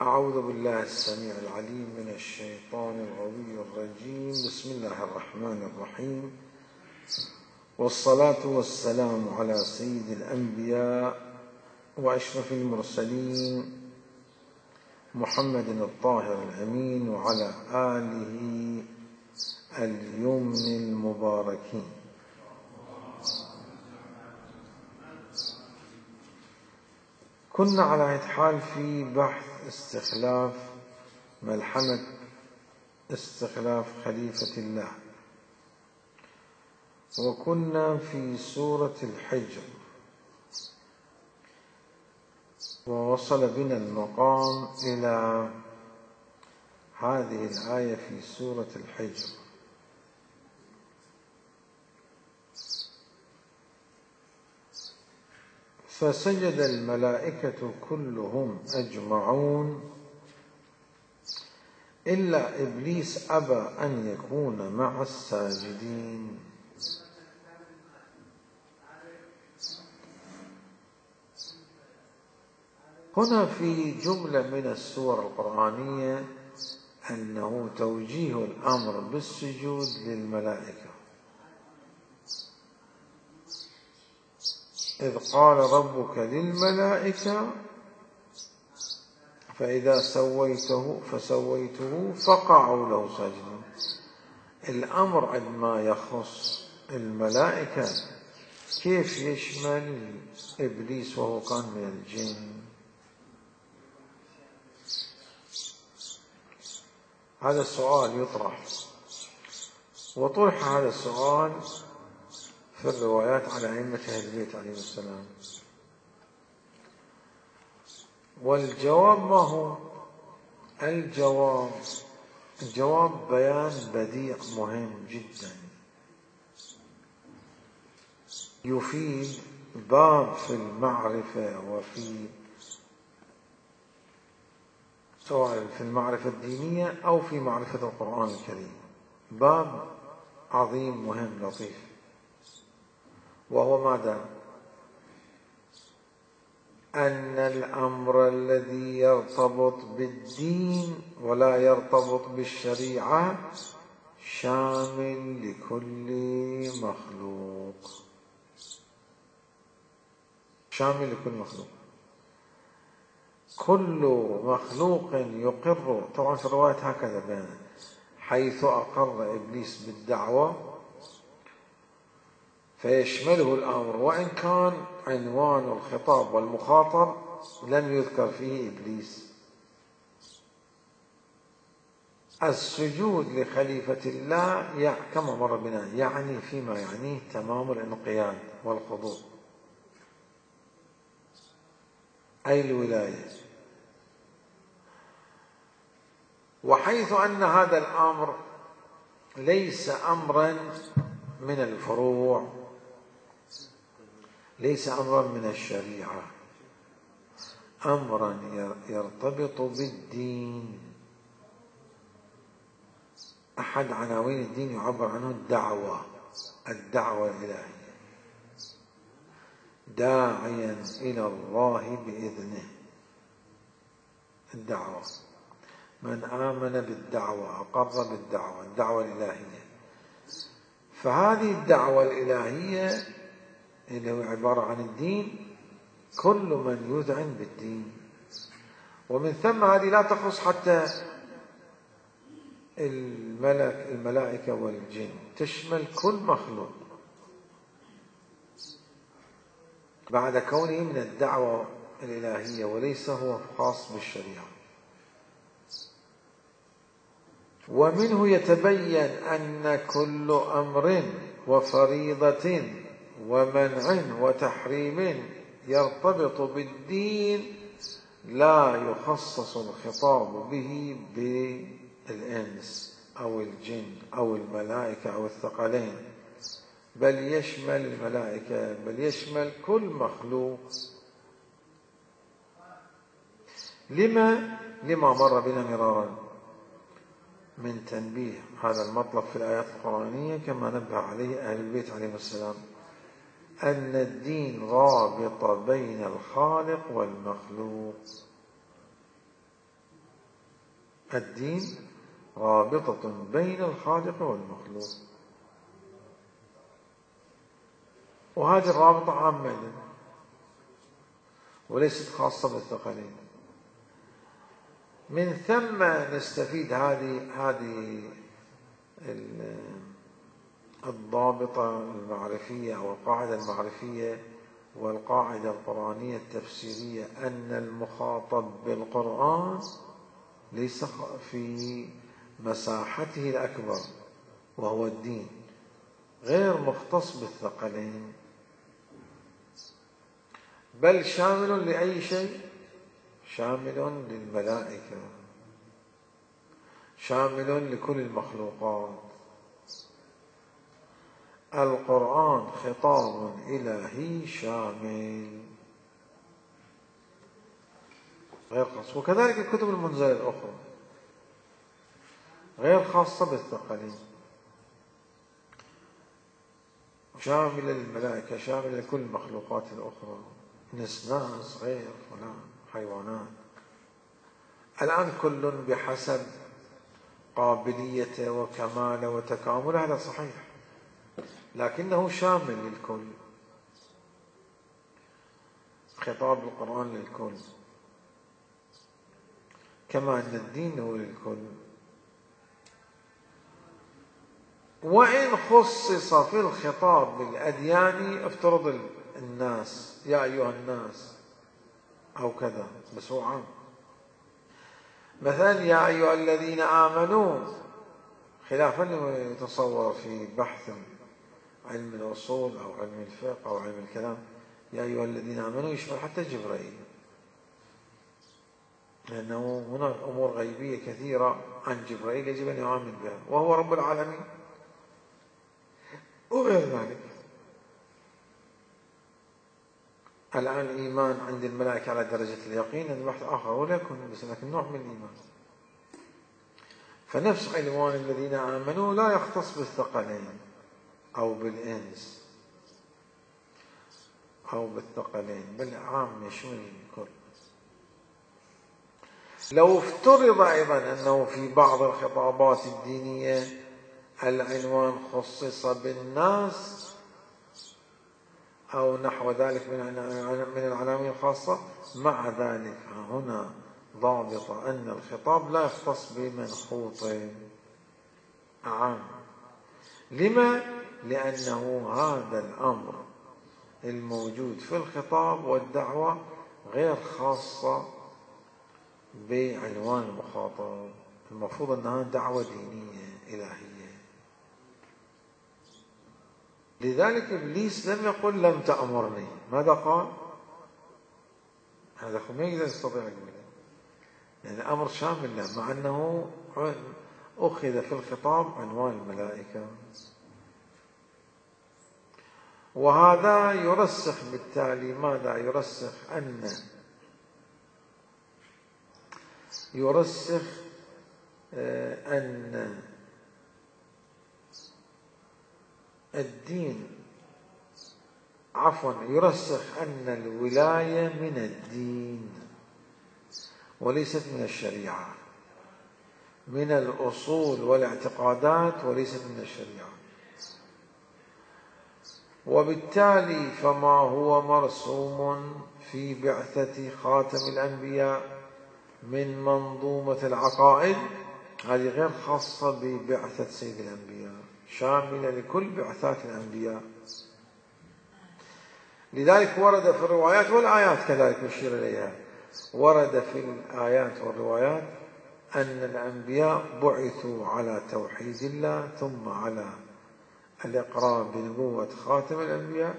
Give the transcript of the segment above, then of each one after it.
أعوذ بالله السميع العليم من الشيطان الغوي الرجيم. بسم الله الرحمن الرحيم، والصلاة والسلام على سيد الأنبياء وأشرف المرسلين محمد الطاهر الأمين وعلى آله اليمن المباركين. كنا على حال في بحث ملحمة استخلاف خليفة الله، وكنا في سورة الحجر، ووصل بنا المقام إلى هذه الآية في سورة الحجر: فسجد الملائكة كلهم أجمعون إلا إبليس أبى أن يكون مع الساجدين. هنا في جملة من السور القرآنية أنه توجيه الأمر بالسجود للملائكة، إذ قال ربك للملائكة فإذا فسويته فقعوا له ساجدين. الأمر عندما يخص الملائكة كيف يشمل إبليس وهو كان من الجن؟ هذا السؤال يطرح، وطرح هذا السؤال في الروايات على أئمة أهل البيت عليهم السلام. والجواب ما هو؟ الجواب بيان بديع مهم جدا، يفيد باب في المعرفة، سواء في المعرفة الدينية أو في معرفة القرآن الكريم، باب عظيم مهم لطيف، وهو ماذا؟ أن الأمر الذي يرتبط بالدين ولا يرتبط بالشريعة شامل لكل مخلوق، شامل لكل مخلوق. كل مخلوق يقر، طبعا في الرواية هكذا بيان، حيث أقر إبليس بالدعوة فيشمله الأمر، وإن كان عنوان الخطاب والمخاطب لم يذكر فيه إبليس. السجود لخليفة الله كما مر بنا يعني فيما يعنيه تمام الانقياد والخضوع، أي الولاية. وحيث أن هذا الأمر ليس أمرا من الفروع، ليس أمرا من الشريعة، أمرا يرتبط بالدين. أحد عناوين الدين يعبر عنه الدعوة الإلهية، داعيا إلى الله بإذنه. الدعوة، من آمن بالدعوة أقر بالدعوة، الدعوة الإلهية. فهذه الدعوة الإلهية اللي هو عبارة عن الدين، كل من يذعن بالدين، ومن ثم هذه لا تخص حتى الملائكة والجن، تشمل كل مخلوق بعد كونه من الدعوة الإلهية، وليس هو خاص بالشريعة. ومنه يتبين أن كل أمر وفريضة ومنع وتحريم يرتبط بالدين لا يخصص الخطاب به بالإنس أو الجن أو الملائكة أو الثقلين، بل يشمل الملائكة، بل يشمل كل مخلوق. لما مر بنا مرارا من تنبيه هذا المطلب في الآيات القرآنية، كما نبه عليه أهل البيت عليهم السلام، أن الدين رابط بين الخالق والمخلوق. الدين رابطة بين الخالق والمخلوق، وهذه الرابطة عامة وليست خاصة بالثقلين. من ثم نستفيد هذه الضابطة المعرفية أو القاعدة المعرفية والقاعدة القرآنية التفسيرية أن المخاطب بالقرآن ليس في مساحته الأكبر وهو الدين، غير مختص بالثقلين، بل شامل لأي شيء، شامل للملائكة، شامل لكل المخلوقات. القرآن خطاب إلهي شامل غير خاص، وكذلك الكتب المنزلة الأخرى غير خاصة بالثقلين، شاملة للملائكة، شاملة لكل المخلوقات الأخرى، ناس غير فلان حيوانات. الآن كل بحسب قابليته وكماله وتكامله، هذا صحيح، لكنه شامل للكل، خطاب القرآن للكل، كما أن الدين هو للكل. وإن خصص في الخطاب بالأديان، افترض الناس، يا أيها الناس أو كذا، بس هو عام. مثلا يا أيها الذين آمنوا، خلافا لما يتصور في بحث علم الأصول أو علم الفقه أو علم الكلام، يا أيها الذين آمنوا يشمل حتى جبرائيل، لأنه هناك أمور غيبية كثيرة عن جبرائيل يجب أن يؤمن بها، وهو رب العالمين وغير ذلك. الآن الإيمان عند الملائكة على درجة اليقين هذا بحث آخر، ولا يكون بس لكن نوع من الإيمان. فنفس عنوان الذين آمنوا لا يختص بالثقلين أو بالإنس أو بالثقلين، بل عام يشمل الكل. لو افترض أيضا أنه في بعض الخطابات الدينية العنوان خصص بالناس أو نحو ذلك من العناوين الخاصة، مع ذلك هنا ضابط أن الخطاب لا يختص بمنخوط عام. لما؟ لأنه هذا الأمر الموجود في الخطاب والدعوة غير خاصة بعنوان المخاطب، المفروض أنها دعوة دينية إلهية. لذلك إبليس لم يقل لم تأمرني، ماذا قال؟ هذا ما يقدر يستطيع يقول، يعني الأمر شامل له، مع أنه أخذ في الخطاب عنوان الملائكة. وهذا يرسخ بالتالي ماذا؟ يرسخ أن الدين، يرسخ أن الولاية من الدين وليست من الشريعة، من الأصول والاعتقادات وليست من الشريعة. وبالتالي فما هو مرسوم في بعثة خاتم الأنبياء من منظومة العقائد، هذه غير خاصة ببعثة سيد الأنبياء، شاملة لكل بعثات الأنبياء. لذلك ورد في الروايات والآيات كذلك يشير إليها، ورد في الآيات والروايات أن الأنبياء بعثوا على توحيد الله، ثم على الإقرار بنبوة خاتم الأنبياء،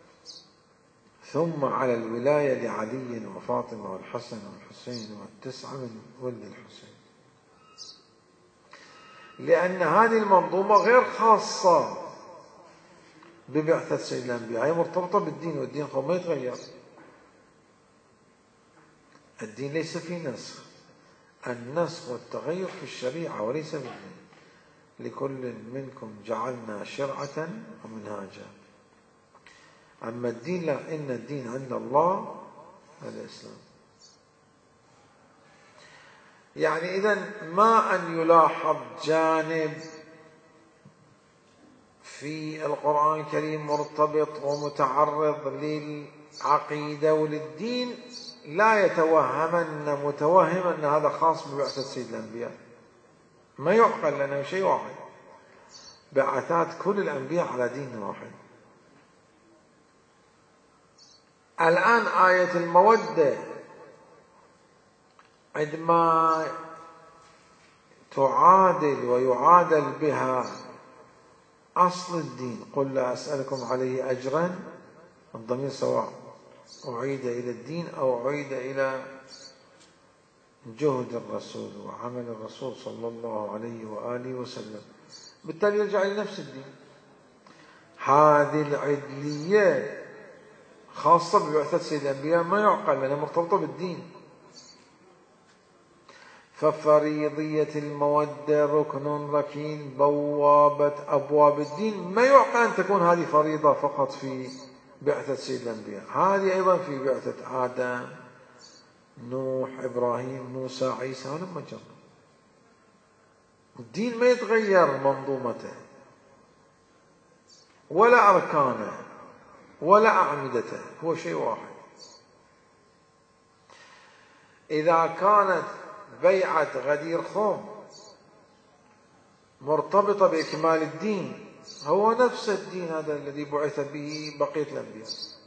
ثم على الولاية لعلي وفاطمة والحسن والحسين والتسعة من ولد الحسين، لأن هذه المنظومة غير خاصة ببعثة سيد الأنبياء، هي مرتبطة بالدين، والدين ما يتغير. الدين ليس فيه نسخ، النسخ والتغير في الشريعة وليس بالدين. لكل منكم جعلنا شرعة ومنهاجا. أما الدين لا، إن الدين عند الله الإسلام. يعني إذن ما أن يلاحظ جانب في القرآن الكريم مرتبط ومتعرض للعقيدة وللدين لا يتوهمن متوهم أن هذا خاص ببعثة سيد الأنبياء. ما يعقل، لأنه شيء واحد، بعثات كل الأنبياء على دين واحد. الآن آية المودة عندما تعادل ويعادل بها أصل الدين، قل لا أسألكم عليه أجرا، الضمير سواء أعيد إلى الدين أو أعيد إلى جهد الرسول وعمل الرسول صلى الله عليه وآله وسلم، بالتالي يرجع إلى نفس الدين. هذه العدلية خاصة ببعثة سيد الأنبياء ما يعقل، لأنها مرتبطة بالدين. ففريضية المودة ركن ركين بوابة أبواب الدين، ما يعقل أن تكون هذه فريضة فقط في بعثة سيد الأنبياء، هذه أيضا في بعثة آدم، نوح، إبراهيم، موسى، عيسى، ولما جرى. الدين ما يتغير منظومته ولا أركانه ولا أعمدته، هو شيء واحد. إذا كانت بيعة غدير خوم مرتبطة بإكمال الدين، هو نفس الدين هذا الذي بعث به بقية الأنبياء.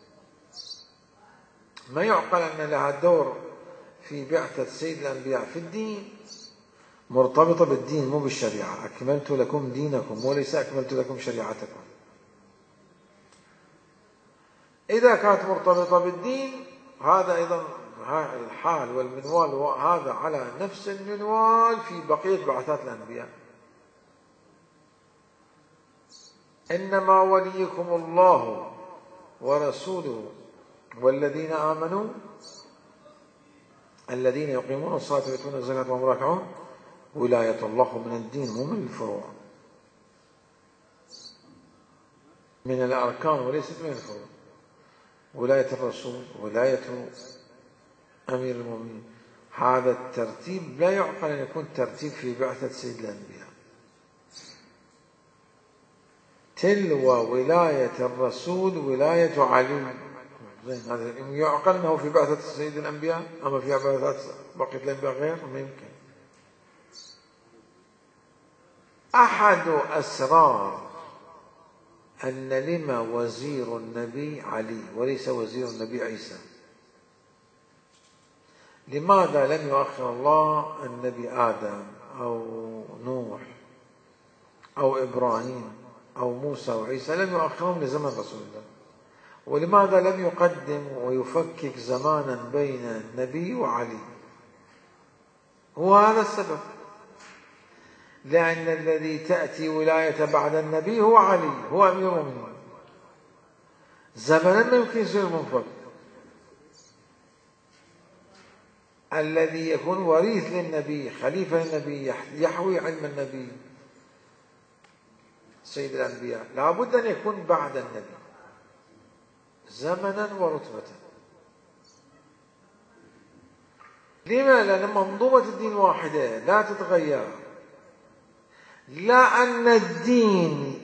ما يعقل أن لها دور في بعثة سيد الأنبياء في الدين مرتبطة بالدين مو بالشريعة. أكملت لكم دينكم وليس أكملت لكم شريعتكم. إذا كانت مرتبطة بالدين، هذا أيضا الحال والمنوال هذا على نفس المنوال في بقية بعثات الأنبياء. إنما وليكم الله ورسوله والذين آمنوا الذين يقيمون الصلاة ويؤتون الزكاة وهم راكعون. ولاية الله من الدين مو من الفروع، من الأركان وليست من الفروع. ولاية الرسول، ولاية أمير المؤمنين، هذا الترتيب لا يعقل أن يكون ترتيب في بعثة سيد الأنبياء. تلو ولاية الرسول ولاية علي، هذا يعقل أنه في بعثة سيد الأنبياء، أما في بعثة بقية الأنبياء غير، ما يمكن. أحد أسرار أن لما وزير النبي علي وليس وزير النبي عيسى، لماذا لم يؤخر الله النبي آدم أو نوح أو إبراهيم أو موسى وعيسى، لم يؤخرهم لزمن رسول الله؟ ولماذا لم يقدم ويفكك زمانا بين النبي وعلي؟ هو هذا السبب، لأن الذي تأتي ولاية بعد النبي هو علي، هو أمير المؤمنين. زمنا ما يمكن يصير منفرد. الذي يكون وريث للنبي، خليفة للنبي، يحوي علم النبي سيد الأنبياء، لا بد أن يكون بعد النبي زمنا ورتبة. لما؟ لأن منظومة الدين واحدة لا تتغير. لا أن الدين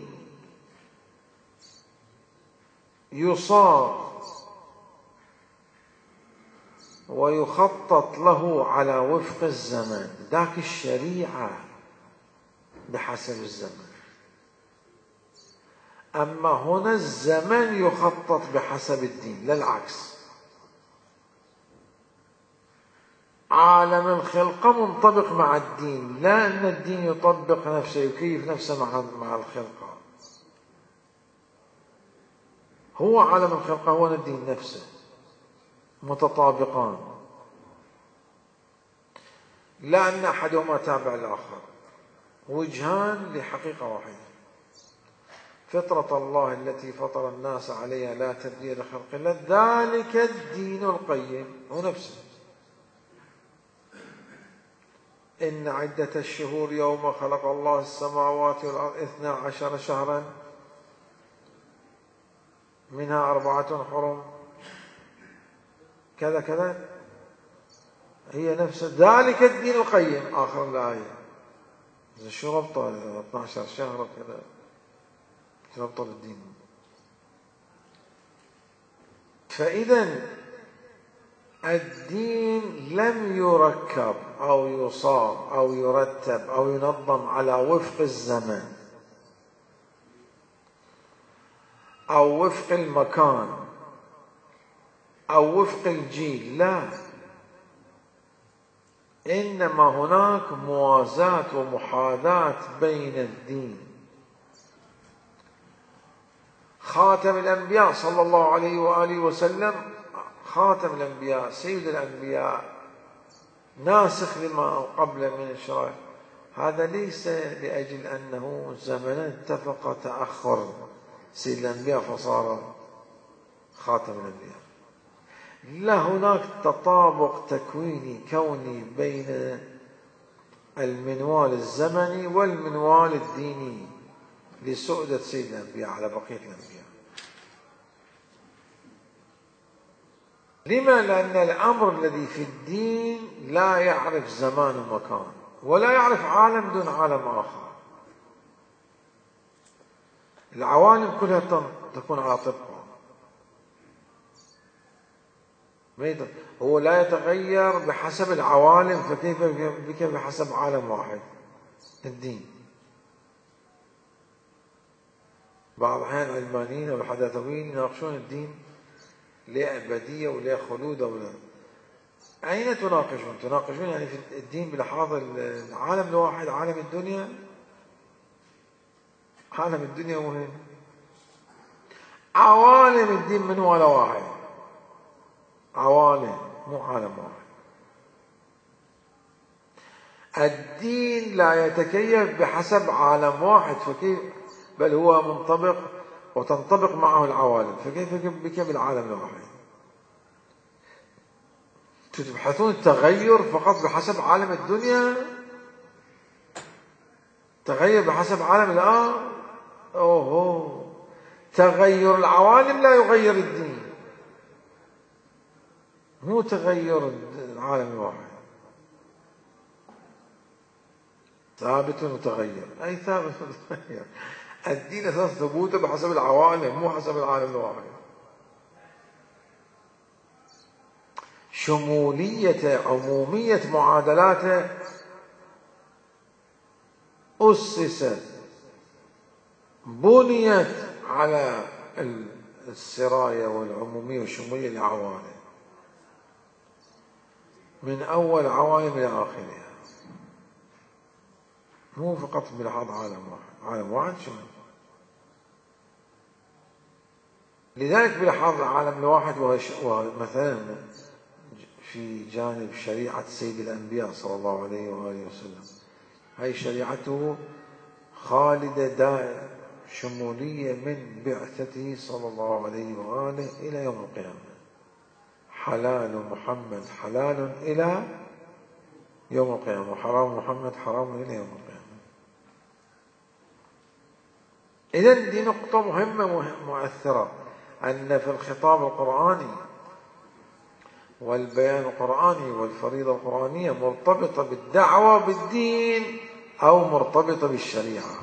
يصار ويخطط له على وفق الزمن، ذاك الشريعة بحسب الزمن. أما هنا الزمن يخطط بحسب الدين، لا العكس. عالم الخلقة منطبق مع الدين، لا أن الدين يطبق نفسه يكيف نفسه مع الخلقة. هو عالم الخلقة هو الدين نفسه، متطابقان، لا أن أحدهما تابع الآخر، وجهان لحقيقة واحدة. فطرة الله التي فطر الناس عليها لا تبديل لخلق الله، ذلك الدين القيم، هو نفسه. إن عدة الشهور يوم خلق الله السماوات والأرض 12 شهرا منها 4 حرم كذا كذا. هي نفس ذلك الدين القيم آخر الآية. شو ربطه 12 شهر وكذا؟ شو ربطه بالدين؟ فإذا الدين لم يركب أو يصار أو يرتب أو ينظم على وفق الزمن أو وفق المكان أو وفق الجيل، لا، إنما هناك موازاة ومحاذاة بين الدين. خاتم الأنبياء صلى الله عليه وآله وسلم، خاتم الأنبياء سيد الأنبياء ناسخ لما قبل من الشرائع، هذا ليس لأجل أنه زمنا اتفق تأخر سيد الأنبياء فصار خاتم الأنبياء، لا، هناك تطابق تكويني كوني بين المنوال الزمني والمنوال الديني لسؤدة سيد الأنبياء على بقية الأنبياء. لما؟ لأن الأمر الذي في الدين لا يعرف زمان ومكان، ولا يعرف عالم دون عالم آخر. العوالم كلها تكون على طبقة، هو لا يتغير بحسب العوالم، فكيف بك بحسب عالم واحد الدين؟ بعض الأحيان العلمانيين والحداثويين يناقشون الدين ليه أبدية وليه خلود ولا. أين تناقشون؟ تناقشون يعني في الدين بلحاظ العالم الواحد، عالم الدنيا. عالم الدنيا وين؟ عوالم الدين من ولا واحد، عوالم مو عالم واحد. الدين لا يتكيف بحسب عالم واحد، فكيف؟ بل هو منطبق وتنطبق معه العوالم، فكيف بك بالعالم الواحد؟ تبحثون التغير فقط بحسب عالم الدنيا، تغير بحسب عالم الآخر. أوه، تغير العوالم لا يغير الدين، مو تغير العالم الواحد. ثابت ومتغير، أي ثابت ومتغير؟ الدين أساس ثبوته بحسب العوالم مو حسب العالم الواحد. شمولية عمومية معادلاته أسست بنيت على السراية والعمومية والشمولية للعوالم، من أول عوالم إلى آخرها، مو فقط بلحاظ عالم واحد. عالم واحد شنو؟ لذلك بلحاظ العالم الواحد، ومثلا في جانب شريعة سيد الأنبياء صلى الله عليه وآله وسلم، هاي شريعته خالدة دائم شمولية من بعثته صلى الله عليه وآله إلى يوم القيامة. حلال محمد حلال إلى يوم القيامة، وحرام محمد حرام إلى يوم القيامة. إذن دي نقطة مهمة مؤثرة، أن في الخطاب القرآني والبيان القرآني والفريضة القرآنية مرتبطة بالدعوة بالدين أو مرتبطة بالشريعة.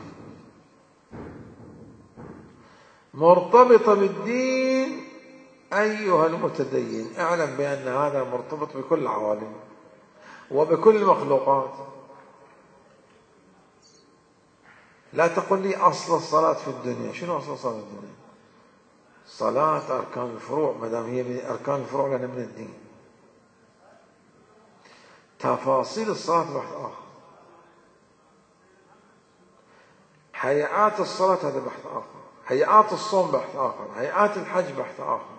مرتبطة بالدين، أيها المتدين اعلم بأن هذا مرتبط بكل العوالم وبكل المخلوقات. لا تقل لي أصل الصلاة في الدنيا. شنو أصل الصلاة في الدنيا؟ صلاة أركان الفروع، ما دام هي من أركان الفروع لأنها من الدين. تفاصيل الصلاة بحث آخر، هيئات الصلاة هذا بحث آخر، هيئات الصوم بحث آخر، هيئات الحج بحث آخر.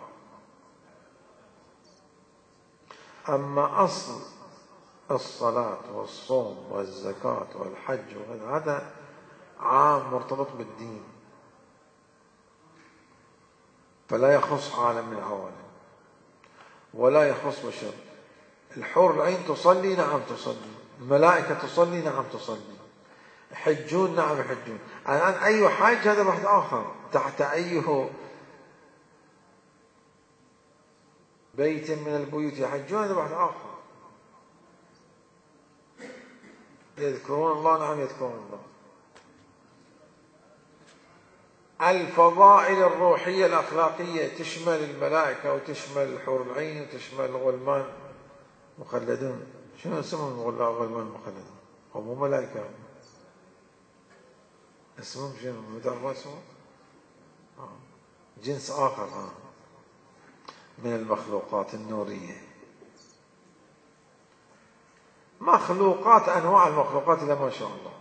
أما أصل الصلاة والصوم والزكاة والحج هذا عام مرتبط بالدين، فلا يخص عالم من العوالم ولا يخص بشر. الحور العين تصلي، نعم تصلي. الملائكة تصلي، نعم تصلي. يحجون، نعم يحجون. الآن أي حاج هذا بحث آخر، تحت أي بيت من البيوت يحجون هذا بحث آخر. يذكرون الله، نعم يذكرون الله. الفضائل الروحية الأخلاقية تشمل الملائكة وتشمل الحور العين وتشمل الغلمان مخلدون. شنو اسمهم الغلمان المخلدون؟ هم مو ملائكة، اسمهم شنو؟ مدرس جنس آخر من المخلوقات النورية. مخلوقات، أنواع المخلوقات إلى ما شاء الله،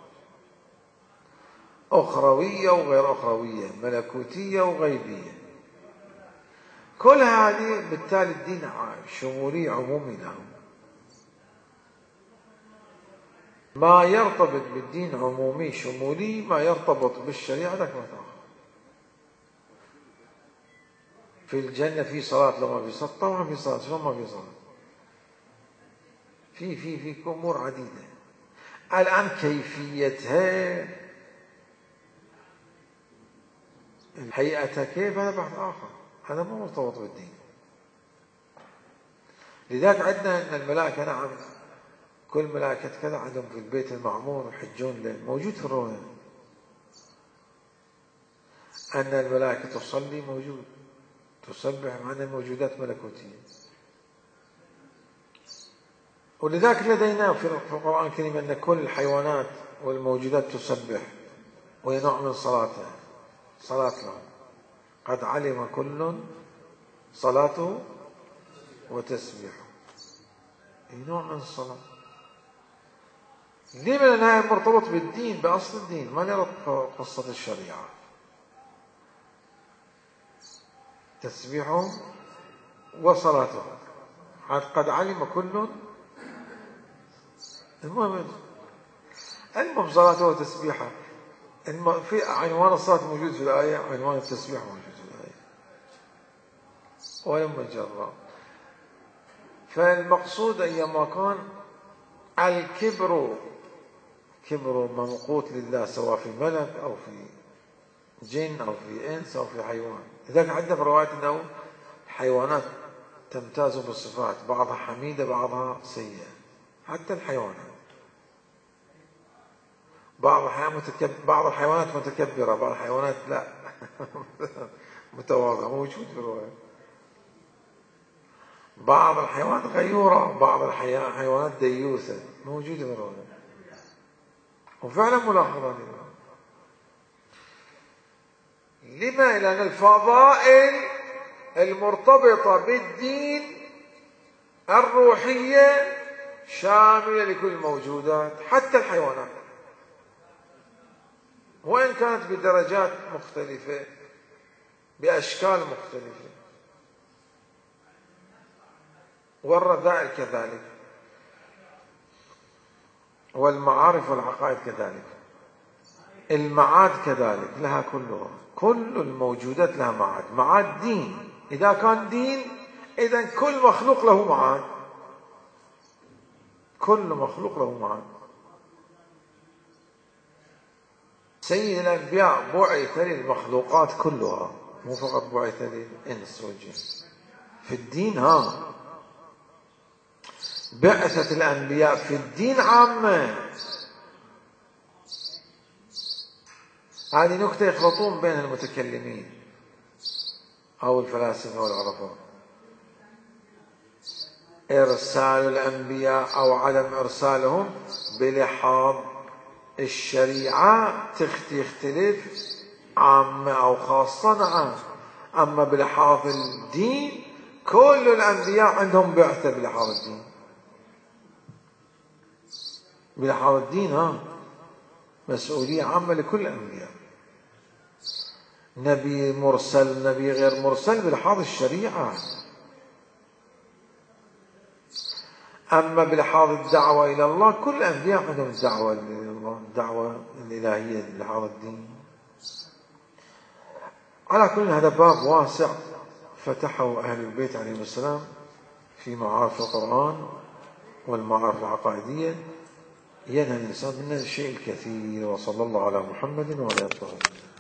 أخروية وغير أخروية، ملكوتية وغيبية. كل هذه بالتالي الدين شمولي عمومي لهم. ما يرتبط بالدين عمومي شمولي، ما يرتبط بالشريعة ذاك ما تأخر. في الجنة في صلاة لو ما في صلاة؟ طبعا في صلاة، شلون ما في صلاة؟ في أمور عديدة. الآن كيفيتها، هيئتها كيف، هذا بحث آخر، هذا مو مرتبط بالدين. لذلك عندنا أن الملائكة، نعم كل ملائكة كذا عندهم في البيت المعمور يحجون له، موجود في الرؤيا أن الملائكة تصلي، موجود، تسبح، مع أنها موجودات ملكوتية. ولذلك لدينا في القرآن الكريم أن كل الحيوانات والموجودات تسبح، وهي نوع من صلاتها، صلاة لهم. قد علم كل صلاته وتسبيحه، هي نوع من الصلاة. ليه؟ من أنها مرتبط بالدين، بأصل الدين، ما نرى قصة الشريعة. تسبيحهم وصلاتهم، قد علم كل، المهم صلاته وتسبيحه. في عنوان الصلاة موجود في الآية، عنوان التسبيح موجود في الآية، ولما جرى. فالمقصود أيما كان الكبر كبر ممقوت لله، سواء في ملك أو في جن أو في إنس أو في حيوان. لذلك عندنا في رواية أنه الحيوانات تمتاز بالصفات، بعضها حميدة بعضها سيئة، حتى الحيوانات. بعض الحيوانات متكبرة، بعض الحيوانات لا متواضعة، موجود في الرواية. بعض الحيوانات غيورة، بعض الحيوانات ديوثة، موجودة في الرواية، وفعلا ملاحظة لنا. لما؟ لأن الفضائل المرتبطة بالدين الروحية شاملة لكل الموجودات، حتى الحيوانات، وإن كانت بدرجات مختلفة، بأشكال مختلفة، والرذائل كذلك، والمعارف والعقائد كذلك، المعاد كذلك لها كلها. كل الموجودات لها معاد، معاد دين. إذا كان دين، إذن كل مخلوق له معاد، كل مخلوق له معاد. سيد الأنبياء بعث للمخلوقات كلها، مو فقط بعث للإنس والجن. في الدين بعثة الأنبياء في الدين عامة. هذه نكتة يخلطون بين المتكلمين أو الفلاسفة والعرفاء. إرسال الأنبياء أو عدم إرسالهم بلحاظ الشريعة يختلف، عامة أو خاصة، نعم. أما بلحاظ الدين كل الأنبياء عندهم بعثة بلحاظ الدين، بلحاظ الدين مسؤولية عامة لكل الأنبياء. نبي مرسل، نبي غير مرسل، بلحاظ الشريعة. أما بلحاظ الدعوة إلى الله كل الأنبياء عندهم الدعوة إلى الله، الدعوة الإلهية بلحاظ الدين. على كل هذا باب واسع فتحه أهل البيت عليهم السلام في معارف القرآن والمعارف العقائدية، ينهى الإنسان من الشيء الكثير. وصلى الله على محمد وعلى آله وصحبه.